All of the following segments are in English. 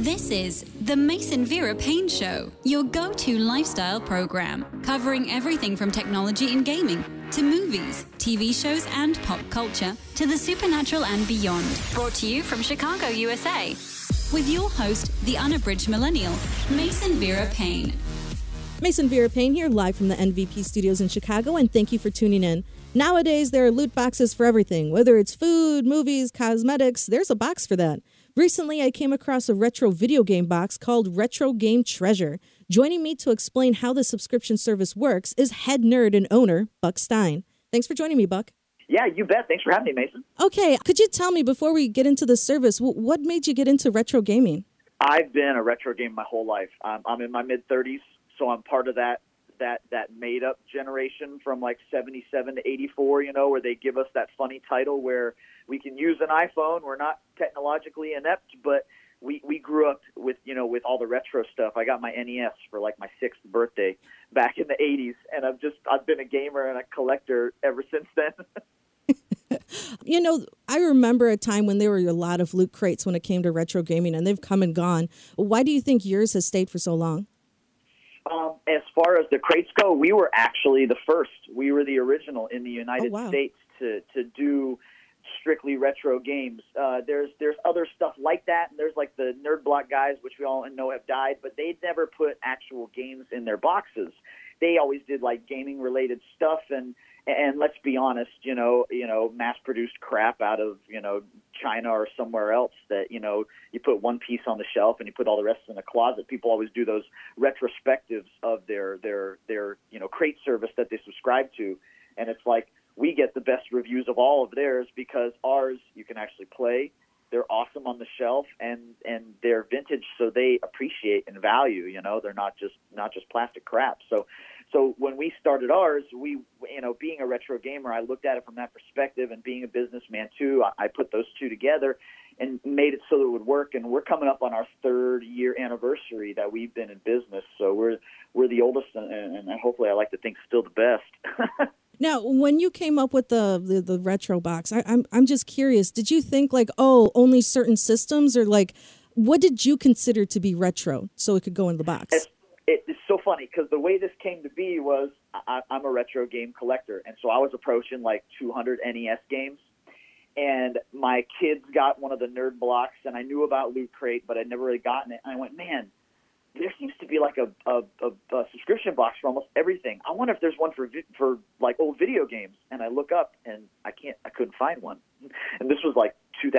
This is the Mason Vera Payne Show, your go-to lifestyle program, covering everything from technology and gaming to movies, TV shows, and pop culture to the supernatural and beyond. Brought to you from Chicago, USA, with your host, the unabridged millennial, Mason Vera Payne. Mason Vera Payne here, live from the NVP studios in Chicago, and thank you for tuning in. Nowadays, there are loot boxes for everything. Whether it's food, movies, cosmetics, there's a box for that. Recently, I came across a retro video game box called Retro Game Treasure. Joining me to explain how the subscription service works is head nerd and owner, Buck Stein. Thanks for joining me, Buck. Yeah, you bet. Thanks for having me, Mason. Okay, could you tell me, before we get into the service, what made you get into retro gaming? I've been a retro gamer my whole life. I'm in my mid-30s, so I'm part of that made-up generation from like 77 to 84, where they give us that funny title where we can use an iPhone. We're not technologically inept, but we grew up with all the retro stuff. I got my NES for like my 6th birthday back in the 80s, and I've been a gamer and a collector ever since then. I remember a time when there were a lot of loot crates when it came to retro gaming, and they've come and gone. Why do you think yours has stayed for so long? As far as the crates go, we were actually the first. We were the original in the United States to do strictly retro games. There's other stuff like that, and there's like the Nerd Block guys, which we all know have died, but they never put actual games in their boxes. They always did like gaming related stuff, and let's be honest, mass-produced crap out of, China or somewhere else that, you put one piece on the shelf and you put all the rest in the closet. People always do those retrospectives of their crate service that they subscribe to. And it's like, we get the best reviews of all of theirs because ours you can actually play. They're awesome on the shelf, and they're vintage, so they appreciate and value. They're not just plastic crap. So when we started ours, we, being a retro gamer, I looked at it from that perspective, and being a businessman too, I put those two together and made it so that it would work. And we're coming up on our 3rd year anniversary that we've been in business. So we're the oldest, and hopefully I like to think still the best. Now, when you came up with the retro box, I'm just curious. Did you think like, only certain systems, or like, what did you consider to be retro so it could go in the box? It's so funny because the way this came to be was I'm a retro game collector, and so I was approaching like 200 NES games, and my kids got one of the Nerd Blocks, and I knew about Loot Crate, but I'd never really gotten it, and I went, man, there seems to be like a subscription box for almost everything. I wonder if there's one for like old video games. And I look up, and I couldn't find one. And this was like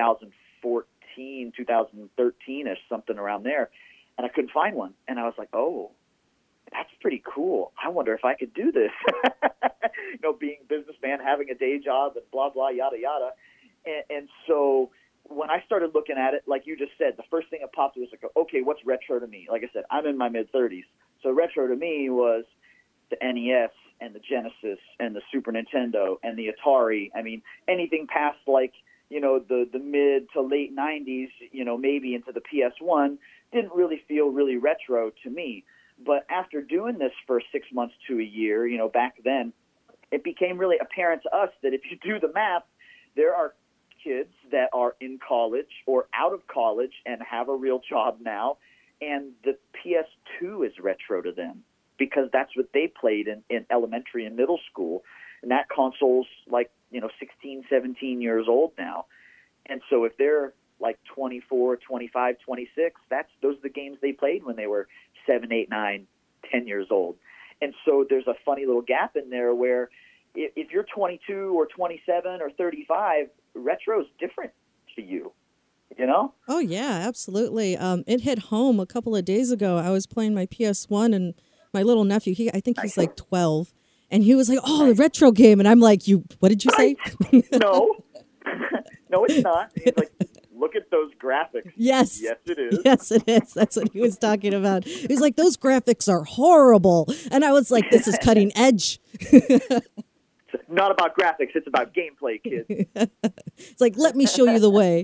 2014, 2013-ish, something around there. And I couldn't find one. And I was like, oh, that's pretty cool. I wonder if I could do this. Being a businessman, having a day job, and blah, blah, yada, yada. And so when I started looking at it, like you just said, the first thing that popped was like, okay, what's retro to me? Like I said, I'm in my mid-30s. So retro to me was the NES and the Genesis and the Super Nintendo and the Atari. I mean, anything past like, the mid to late 90s, maybe into the PS1, didn't really feel really retro to me. But after doing this for 6 months to a year, back then, it became really apparent to us that if you do the math, there are kids that are in college or out of college and have a real job now, and the PS2 is retro to them because that's what they played in elementary and middle school, and that console's like 16, 17 years old now. And so if they're like 24, 25, 26, those are the games they played when they were 7, 8, 9, 10 years old. And so there's a funny little gap in there where if you're 22 or 27 or 35, retro's different to you, Oh, yeah, absolutely. It hit home a couple of days ago. I was playing my PS1, and my little nephew, I think he's like 12, and he was like, the retro game. And I'm like, what did you say? No, it's not. He's like, look at those graphics. Yes. Yes, it is. Yes, it is. That's what he was talking about. He was like, those graphics are horrible. And I was like, this is cutting edge. It's not about graphics. It's about gameplay, kids. It's like, let me show you the way.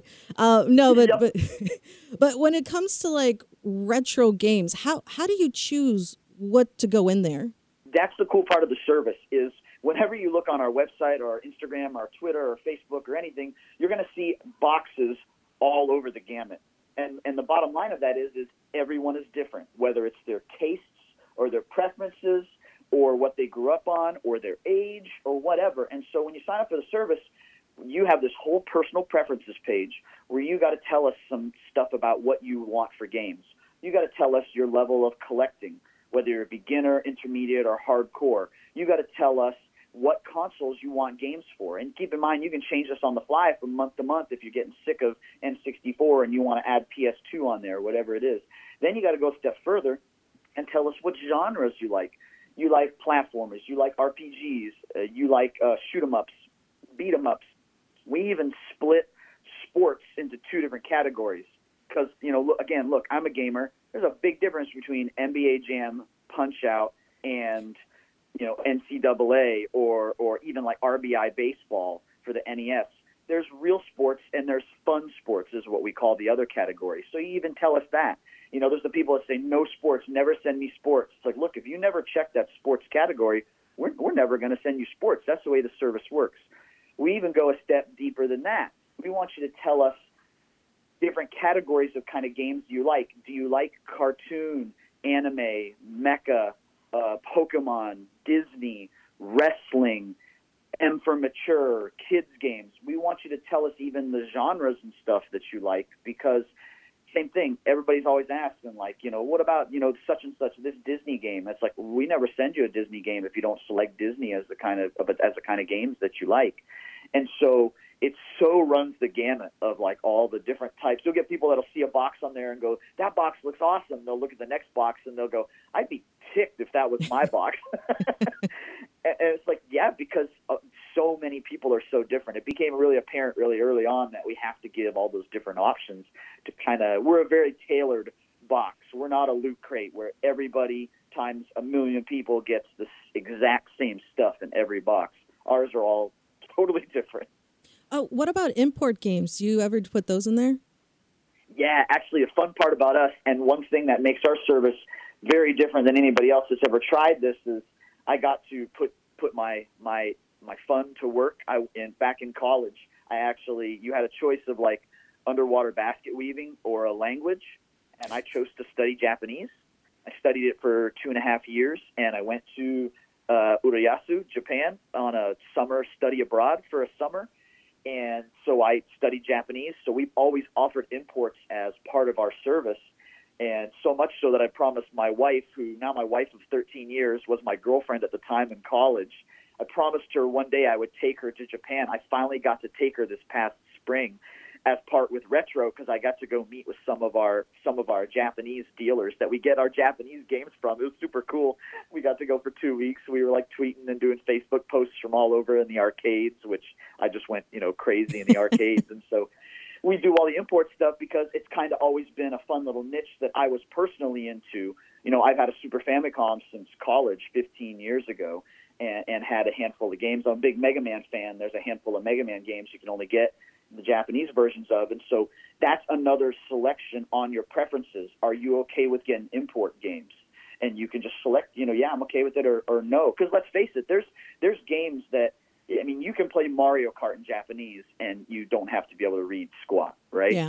But when it comes to like retro games, how do you choose what to go in there? That's the cool part of the service is whenever you look on our website or our Instagram or Twitter or Facebook or anything, you're going to see boxes all over the gamut. And the bottom line of that is everyone is different, whether it's their tastes or their preferences or what they grew up on or their age or whatever. And so when you sign up for the service, you have this whole personal preferences page where you got to tell us some stuff about what you want for games. You got to tell us your level of collecting, whether you're a beginner, intermediate, or hardcore. You got to tell us what consoles you want games for. And keep in mind, you can change this on the fly from month to month if you're getting sick of N64 and you want to add PS2 on there, whatever it is. Then you got to go a step further and tell us what genres you like. You like platformers. You like RPGs. You like shoot-em-ups, beat-em-ups. We even split sports into two different categories because, look, I'm a gamer. There's a big difference between NBA Jam, Punch-Out, and NCAA or even like RBI baseball for the NES. There's real sports and there's fun sports is what we call the other category. So you even tell us that. There's the people that say no sports, never send me sports. It's like, look, if you never check that sports category, we're never going to send you sports. That's the way the service works. We even go a step deeper than that. We want you to tell us different categories of kind of games you like. Do you like cartoon, anime, mecha, Pokemon, Disney, wrestling, M for mature, kids games? We want you to tell us even the genres and stuff that you like because same thing. Everybody's always asking, like, what about, such and such, this Disney game? It's like, we never send you a Disney game if you don't select Disney as the kind of games that you like. And so it so runs the gamut of like all the different types. You'll get people that'll see a box on there and go, that box looks awesome. They'll look at the next box and they'll go, I'd be ticked if that was my box. And it's like, yeah, because so many people are so different. It became really apparent really early on that we have to give all those different options to we're a very tailored box. We're not a loot crate where everybody times a million people gets the exact same stuff in every box. Ours are all totally different. Oh, what about import games? Do you ever put those in there? Yeah, actually, a fun part about us, and one thing that makes our service very different than anybody else that's ever tried this is I got to put my fun to work. Back in college, you had a choice of like underwater basket weaving or a language, and I chose to study Japanese. I studied it for 2.5 years, and I went to Urayasu, Japan, on a summer study abroad for a summer. And so I studied Japanese. So we've always offered imports as part of our service. And so much so that I promised my wife, who now my wife of 13 years, was my girlfriend at the time in college. I promised her one day I would take her to Japan. I finally got to take her this past spring as part with Retro because I got to go meet with some of our Japanese dealers that we get our Japanese games from. It was super cool. We got to go for 2 weeks. We were like tweeting and doing Facebook posts from all over in the arcades, which I just went, crazy in the arcades. And so we do all the import stuff because it's kind of always been a fun little niche that I was personally into. I've had a Super Famicom since college 15 years ago and had a handful of games. I'm a big Mega Man fan. There's a handful of Mega Man games you can only get the Japanese versions of. And so that's another selection on your preferences. Are you okay with getting import games? And you can just select, yeah, I'm okay with it or no. Because let's face it, there's games that, you can play Mario Kart in Japanese and you don't have to be able to read squat, right? Yeah.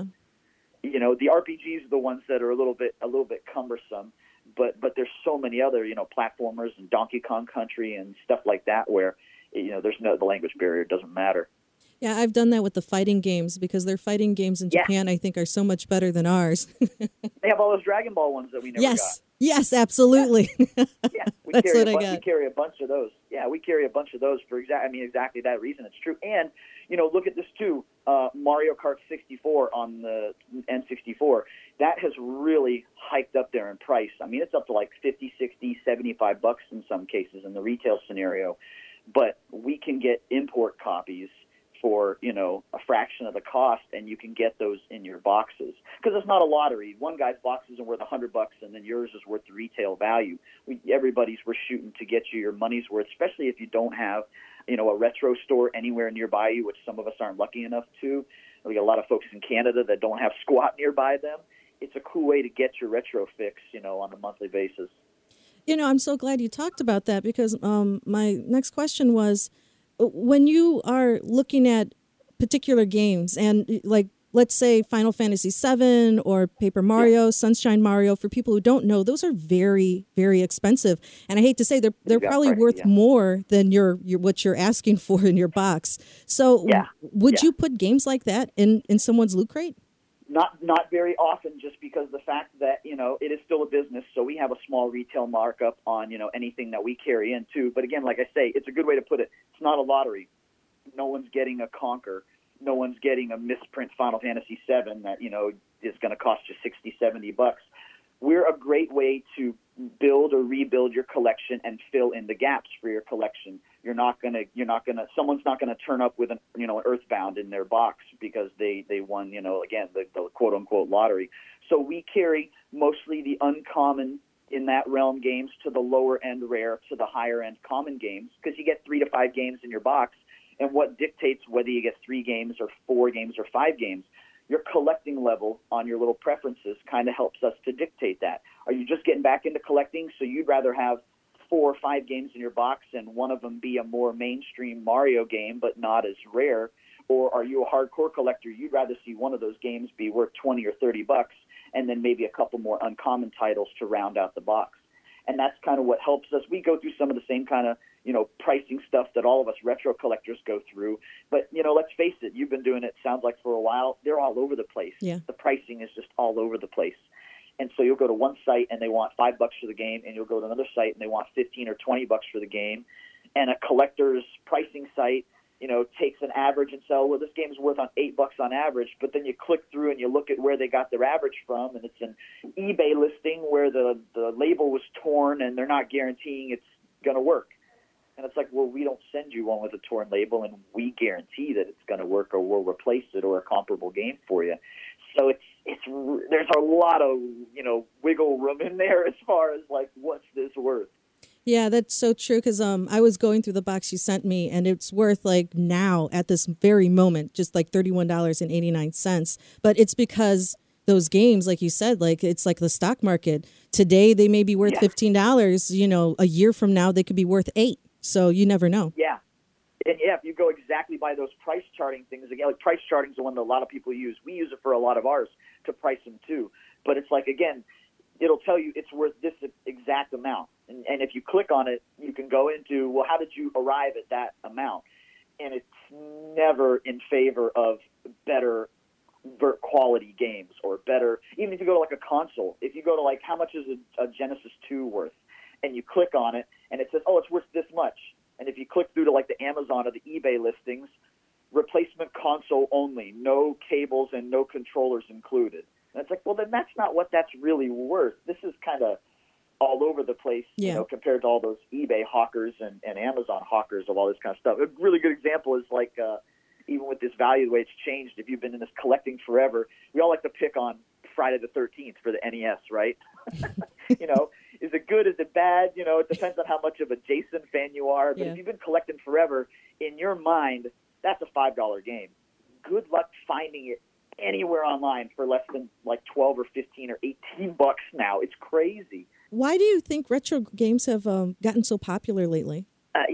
The RPGs are the ones that are a little bit cumbersome, but there's so many other, platformers and Donkey Kong Country and stuff like that where, there's the language barrier doesn't matter. Yeah, I've done that with the fighting games because their fighting games in Japan, I think, are so much better than ours. They have all those Dragon Ball ones that we never got. Yes, absolutely. Yeah, we carry a bunch of those. Yeah, we carry a bunch of those for exactly that reason. It's true. And, look at this too. Mario Kart 64 on the N64, that has really hiked up there in price. It's up to like $50, $60, $75 in some cases in the retail scenario. But we can get import copies for, a fraction of the cost, and you can get those in your boxes. Because it's not a lottery. One guy's box isn't worth $100, and then yours is worth the retail value. We're shooting to get you your money's worth, especially if you don't have, a retro store anywhere nearby you, which some of us aren't lucky enough to. We got a lot of folks in Canada that don't have squat nearby them. It's a cool way to get your retro fix, on a monthly basis. I'm so glad you talked about that because my next question was, when you are looking at particular games and like let's say Final Fantasy VII or Paper Mario, Sunshine Mario, for people who don't know, those are very, very expensive. And I hate to say they're probably worth more than your what you're asking for in your box. So would you put games like that in someone's loot crate? Not very often, just because the fact that, it is still a business, so we have a small retail markup on, anything that we carry in too. But again, like I say, it's a good way to put it. It's not a lottery. No one's getting a Conker. No one's getting a misprint Final Fantasy VII that, is going to cost you $60-$70. We're a great way to build or rebuild your collection and fill in the gaps for your collection. Someone's not gonna turn up with an Earthbound in their box because they won, again, the quote unquote lottery. So we carry mostly the uncommon in that realm games to the lower end rare to the higher end common games, because you get 3 to 5 games in your box. And what dictates whether you get 3 games or 4 games or 5 games, your collecting level on your little preferences kind of helps us to dictate that. Are you just getting back into collecting, so you'd rather have 4 or 5 games in your box and one of them be a more mainstream Mario game but not as rare? Or are you a hardcore collector? You'd rather see one of those games be worth $20 or $30 and then maybe a couple more uncommon titles to round out the box. And that's kind of what helps us. We go through some of the same kind of, pricing stuff that all of us retro collectors go through. But, let's face it, you've been doing it, sounds like, for a while. They're all over the place. Yeah. The pricing is just all over the place. And so you'll go to one site and they want $5 for the game, and you'll go to another site and they want $15 or $20 for the game. And a collector's pricing site, takes an average and says, well, this game's worth on $8 on average. But then you click through and you look at where they got their average from, and it's an eBay listing where the label was torn and they're not guaranteeing it's going to work. And it's like, well, we don't send you one with a torn label, and we guarantee that it's going to work, or we'll replace it, or a comparable game for you. So there's a lot of wiggle room in there as far as like, what's this worth? Yeah, that's so true, because I was going through the box you sent me, and it's worth, like, now at this very moment, just like $31.89. But it's because those games, like you said, like, it's like the stock market. Today they may be worth $15. A year from now they could be worth $8. So you never know. Yeah. And if you go exactly by those price charting things, again, like price charting is the one that a lot of people use. We use it for a lot of ours to price them too. But it's like, again, it'll tell you it's worth this exact amount. And if you click on it, you can go into, well, how did you arrive at that amount? And it's never in favor of better quality games or better, even if you go to like a console, if you go to like, how much is a Genesis 2 worth? And you click on it and it says, oh, it's worth this much. And if you click through to like the Amazon or the eBay listings, replacement console only, no cables and no controllers included. And it's like, well, then that's not what that's really worth. This is kind of all over the place, compared to all those eBay hawkers and Amazon hawkers of all this kind of stuff. A really good example is like, even with this value, the way it's changed, if you've been in this collecting forever, we all like to pick on Friday the 13th for the NES, right? Is it good? Is it bad? It depends on how much of a Jason fan you are. But if you've been collecting forever, in your mind, that's a $5 game. Good luck finding it anywhere online for less than like 12 or 15 or $18 now. It's crazy. Why do you think retro games have gotten so popular lately?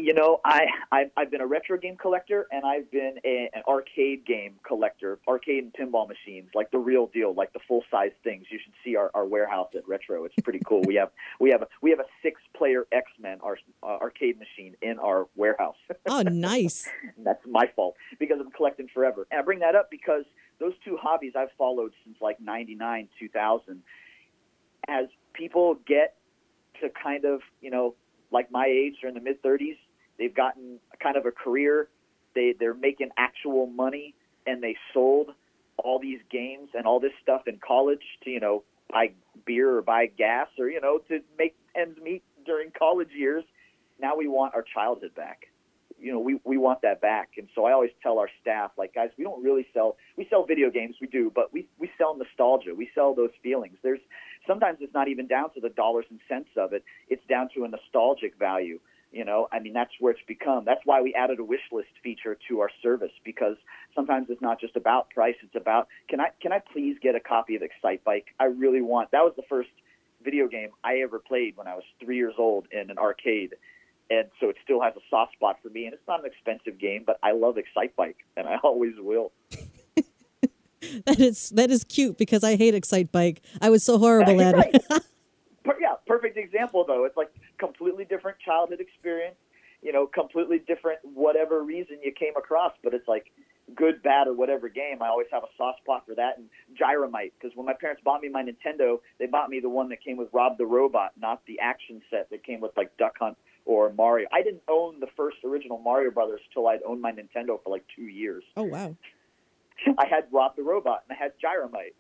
I've been a retro game collector, and I've been an arcade game collector, arcade and pinball machines, like the real deal, like the full size things. You should see our warehouse at Retro. It's pretty cool. We have a 6-player X-Men arcade machine in our warehouse. Oh, nice. That's my fault because I'm collecting forever. And I bring that up because those two hobbies I've followed since like 99, 2000. As people get to kind of, like my age, they're in the mid-30s, they've gotten kind of a career, they're making actual money, and they sold all these games and all this stuff in college to, buy beer or buy gas or, to make ends meet during college years. Now we want our childhood back. We want that back. And so I always tell our staff, like, guys, we don't really we sell video games, we do, but we sell nostalgia. We sell those feelings. Sometimes it's not even down to the dollars and cents of it. It's down to a nostalgic value. That's where it's become. That's why we added a wish list feature to our service, because sometimes it's not just about price. It's about, can I please get a copy of Excitebike? I really want. That was the first video game I ever played when I was 3 years old in an arcade. And so it still has a soft spot for me. And it's not an expensive game, but I love Excitebike, and I always will. That is cute because I hate Excite Bike. I was so horrible at Right. it. Yeah, perfect example though. It's like completely different childhood experience, completely different whatever reason you came across, but it's like good, bad, or whatever game. I always have a soft spot for that. And Gyromite, because when my parents bought me my Nintendo, they bought me the one that came with Rob the Robot, not the action set that came with like Duck Hunt or Mario. I didn't own the first original Mario Brothers till I'd owned my Nintendo for like 2 years. Oh, wow. I had Rob the Robot and I had Gyromite.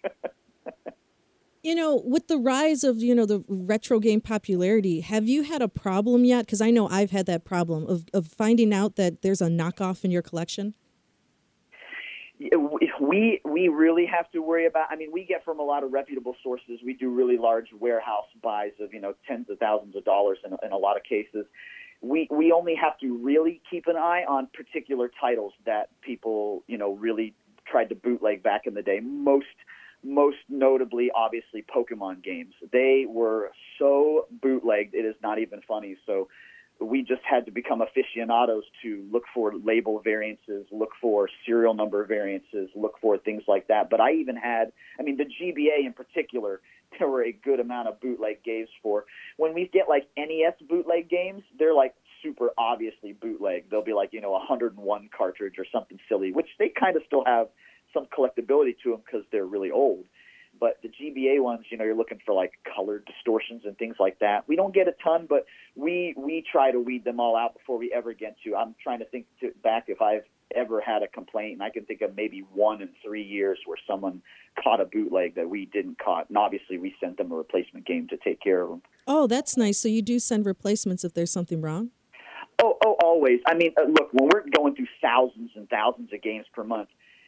With the rise of, the retro game popularity, have you had a problem yet? Because I know I've had that problem of finding out that there's a knockoff in your collection. We really have to worry about, we get from a lot of reputable sources. We do really large warehouse buys of, tens of thousands of dollars in a lot of cases. We only have to really keep an eye on particular titles that people, really tried to bootleg back in the day. Most notably, obviously, Pokemon games. They were so bootlegged, it is not even funny. So we just had to become aficionados to look for label variances, look for serial number variances, look for things like that. But I even had, the GBA in particular, there were a good amount of bootleg games for. When we get like NES bootleg games, they're like super obviously bootleg. They'll be like, 101 cartridge or something silly, which they kind of still have some collectability to them because they're really old. But the GBA ones, you're looking for like color distortions and things like that. We don't get a ton, but we try to weed them all out before we ever get to. I'm trying to think back if I've ever had a complaint, and I can think of maybe 1 in 3 years where someone caught a bootleg that we didn't caught. And obviously we sent them a replacement game to take care of them. Oh, that's nice. So you do send replacements if there's something wrong? Oh, always. Look, when we're going through thousands and thousands of games per month,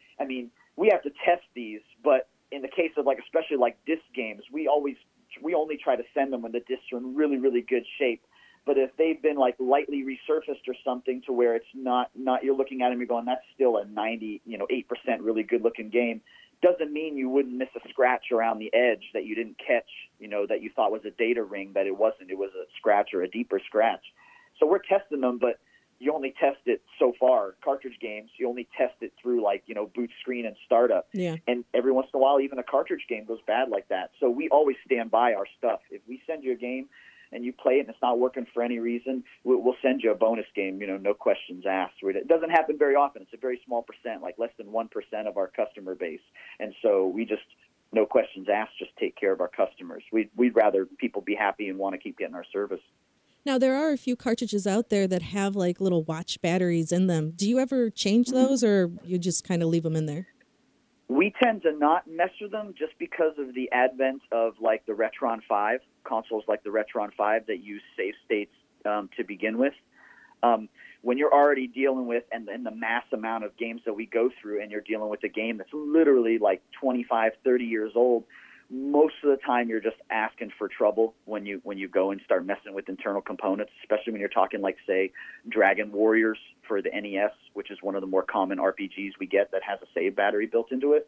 we have to test these, but in the case of especially disc games, we only try to send them when the discs are in really, really good shape. But if they've been lightly resurfaced or something to where it's not you're looking at them, you're going, that's still a 98% really good looking game, doesn't mean you wouldn't miss a scratch around the edge that you didn't catch, that you thought was a data ring, that it wasn't. It was a scratch or a deeper scratch. So we're testing them, but you only test it so far. Cartridge games, you only test it through boot screen and startup. Yeah. And every once in a while, even a cartridge game goes bad like that. So we always stand by our stuff. If we send you a game and you play it and it's not working for any reason, we'll send you a bonus game, no questions asked. It doesn't happen very often. It's a very small percent, less than 1% of our customer base. And so we just, no questions asked, just take care of our customers. We'd rather people be happy and want to keep getting our service. Now, there are a few cartridges out there that have little watch batteries in them. Do you ever change those, or you just kind of leave them in there? We tend to not mess with them just because of the advent of the Retron 5, consoles like the Retron 5 that use save states to begin with. When you're already dealing with, and the mass amount of games that we go through, and you're dealing with a game that's literally 25, 30 years old, most of the time you're just asking for trouble when you go and start messing with internal components, especially when you're talking say Dragon Warriors for the NES, which is one of the more common RPGs we get that has a save battery built into it.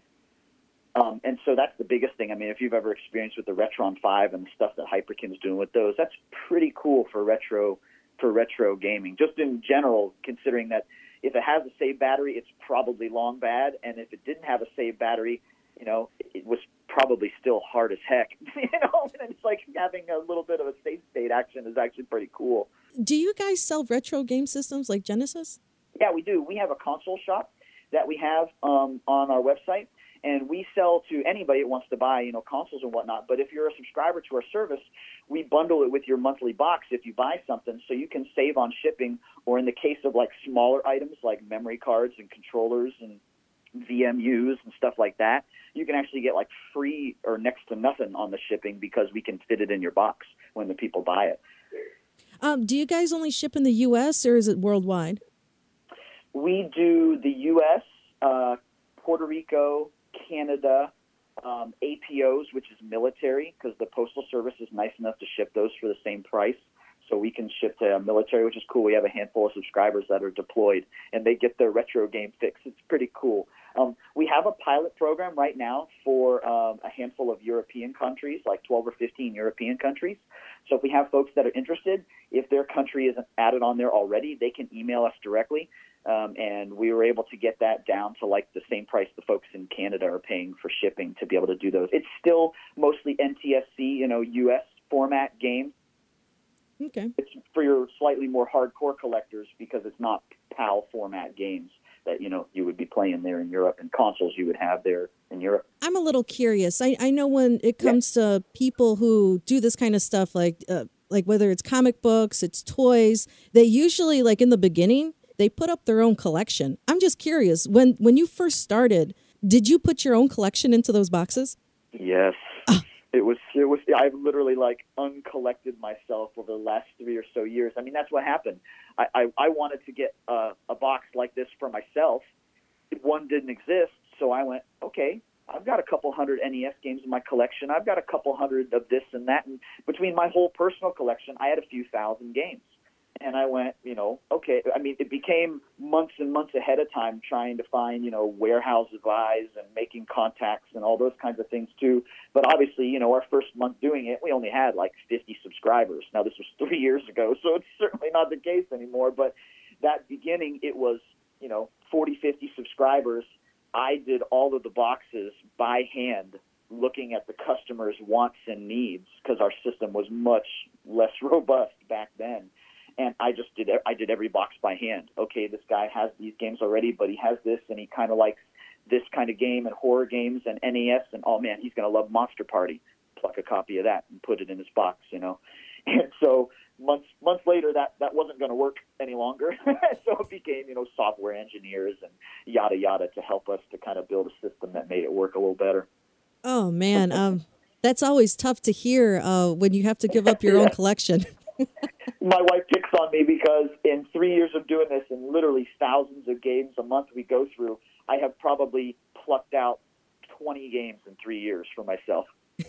Mm-hmm. And so that's the biggest thing. If you've ever experienced with the Retron 5 and the stuff that Hyperkin's doing with those, that's pretty cool for retro gaming. Just in general, considering that if it has a save battery, it's probably long bad, and if it didn't have a save battery, it was probably still hard as heck, and it's having a little bit of a save state action is actually pretty cool. Do you guys sell retro game systems like Genesis? Yeah, we do. We have a console shop that we have on our website, and we sell to anybody that wants to buy, consoles and whatnot. But if you're a subscriber to our service, we bundle it with your monthly box if you buy something, so you can save on shipping, or in the case of smaller items like memory cards and controllers and VMUs and stuff like that, you can actually get free or next to nothing on the shipping because we can fit it in your box when the people buy it. Do you guys only ship in the U.S. or is it worldwide? We do the U.S., Puerto Rico, Canada, APOs, which is military, because the Postal Service is nice enough to ship those for the same price. So we can ship to military, which is cool. We have a handful of subscribers that are deployed, and they get their retro game fix. It's pretty cool. We have a pilot program right now for a handful of European countries, 12 or 15 European countries. So if we have folks that are interested, if their country isn't added on there already, they can email us directly. And we were able to get that down to like the same price the folks in Canada are paying for shipping to be able to do those. It's still mostly NTSC, US format games. Okay. It's for your slightly more hardcore collectors because it's not PAL format games that, you would be playing there in Europe, and consoles you would have there in Europe. I'm a little curious. I know when it comes to people who do this kind of stuff, like whether it's comic books, it's toys, they usually, like in the beginning, they put up their own collection. I'm just curious, when you first started, did you put your own collection into those boxes? Yes. It was. I've literally uncollected myself over the last 3 or so years. I mean, that's what happened. I wanted to get a box like this for myself. One didn't exist, so I went, okay, I've got a couple hundred NES games in my collection. I've got a couple hundred of this and that. And between my whole personal collection, I had a few thousand games. And I went, okay. I mean, it became months and months ahead of time trying to find, warehouse buys and making contacts and all those kinds of things too. But obviously, our first month doing it, we only had 50 subscribers. Now, this was 3 years ago, so it's certainly not the case anymore. But that beginning, it was, 40, 50 subscribers. I did all of the boxes by hand, looking at the customer's wants and needs, because our system was much less robust back then. And I did every box by hand. Okay, this guy has these games already, but he has this, and he kind of likes this kind of game and horror games and NES, and oh man, he's going to love Monster Party. Pluck a copy of that and put it in his box, And so months later, that wasn't going to work any longer. So it became, software engineers and yada yada to help us to kind of build a system that made it work a little better. Oh man, that's always tough to hear when you have to give up your own collection. My wife picks on me because in 3 years of doing this and literally thousands of games a month we go through, I have probably plucked out 20 games in 3 years for myself.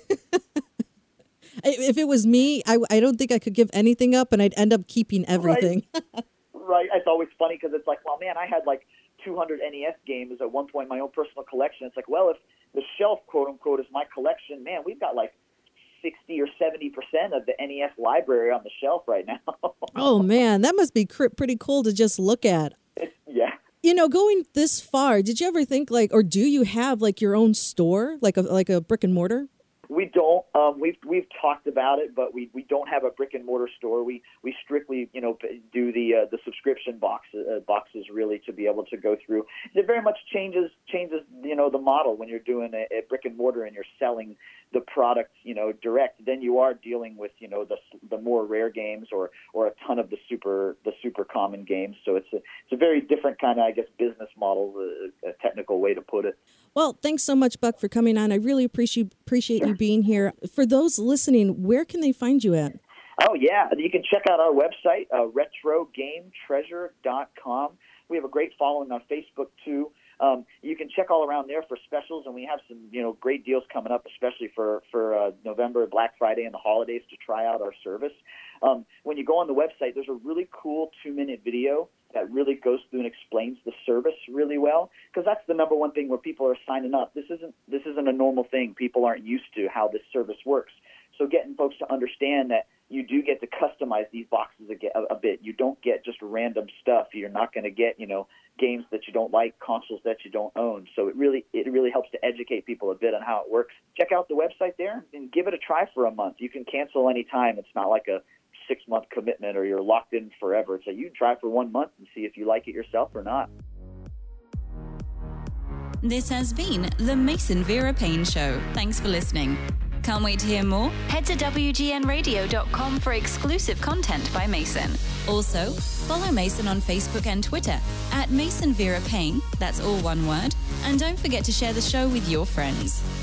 If it was me, I don't think I could give anything up, and I'd end up keeping everything. Right. It's always funny because it's like, well, man, I had 200 NES games at one point in my own personal collection. It's like, well, if the shelf, quote unquote, is my collection, man, we've got 60 or 70% of the NES library on the shelf right now. Oh, man, that must be pretty cool to just look at. Yeah. Going this far, did you ever think or do you have your own store, like a brick and mortar? We don't. We've talked about it, but we don't have a brick and mortar store. We strictly do the subscription boxes really to be able to go through. It very much changes the model when you're doing a brick and mortar and you're selling the product direct. Then you are dealing with the more rare games or a ton of the super common games. So it's a very different kind of, I guess, business model, a technical way to put it. Well, thanks so much, Buck, for coming on. I really appreciate you being here. For those listening, where can they find you at? Oh, yeah. You can check out our website, RetroGameTreasure.com. We have a great following on Facebook, too. You can check all around there for specials, and we have some great deals coming up, especially for November, Black Friday, and the holidays to try out our service. When you go on the website, there's a really cool 2-minute video that really goes through and explains the service really well, because that's the number one thing where people are signing up. This isn't a normal thing. People aren't used to how this service works. So getting folks to understand that you do get to customize these boxes a bit. You don't get just random stuff. You're not going to get games that you don't like, consoles that you don't own. So it really helps to educate people a bit on how it works. Check out the website there and give it a try for a month. You can cancel any time. It's not like a 6-month commitment or you're locked in forever. So you try for 1 month and see if you like it yourself or not. This has been the Mason Vera Payne Show. Thanks for listening. Can't wait to hear more? Head to WGNradio.com for exclusive content by Mason. Also, follow Mason on Facebook and Twitter @Mason Vera Payne, that's all one word, and don't forget to share the show with your friends.